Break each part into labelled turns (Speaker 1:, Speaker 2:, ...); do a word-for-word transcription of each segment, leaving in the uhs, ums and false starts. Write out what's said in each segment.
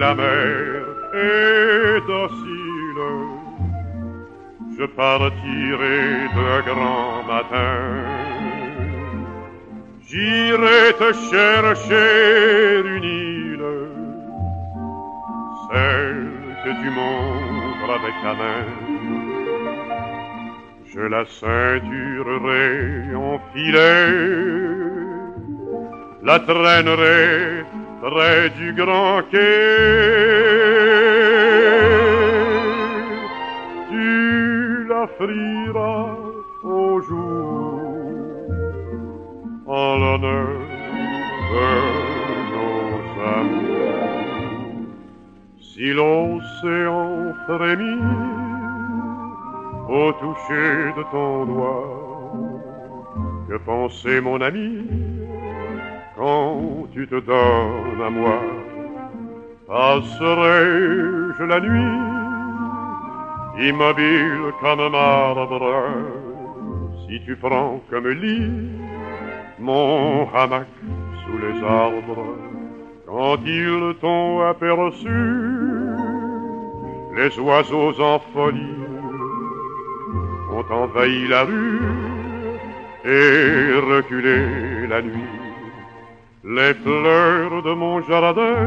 Speaker 1: la mer est docile, je partirai de grand matin. J'irai te chercher une île, celle que tu montres avec ta main. Je la ceinturerai en filet, la traînerai près du grand quai. Tu la frieras au jour en l'honneur de nos amours. Si l'océan frémit au toucher de ton doigt, que penser mon ami quand tu te donnes à moi? Passerai-je la nuit immobile comme marbre, si tu prends comme lit mon hamac sous les arbres? Quand ils t'ont aperçu, les oiseaux en folie ont envahi la rue et reculé la nuit. Les fleurs de mon jardin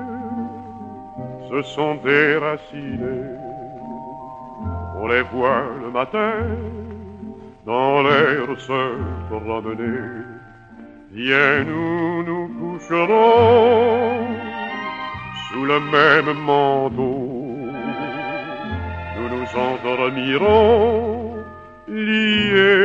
Speaker 1: se sont déracinées, on les voit le matin dans l'air se promener. Viens, nous nous coucherons sous le même manteau, nous nous endormirons liés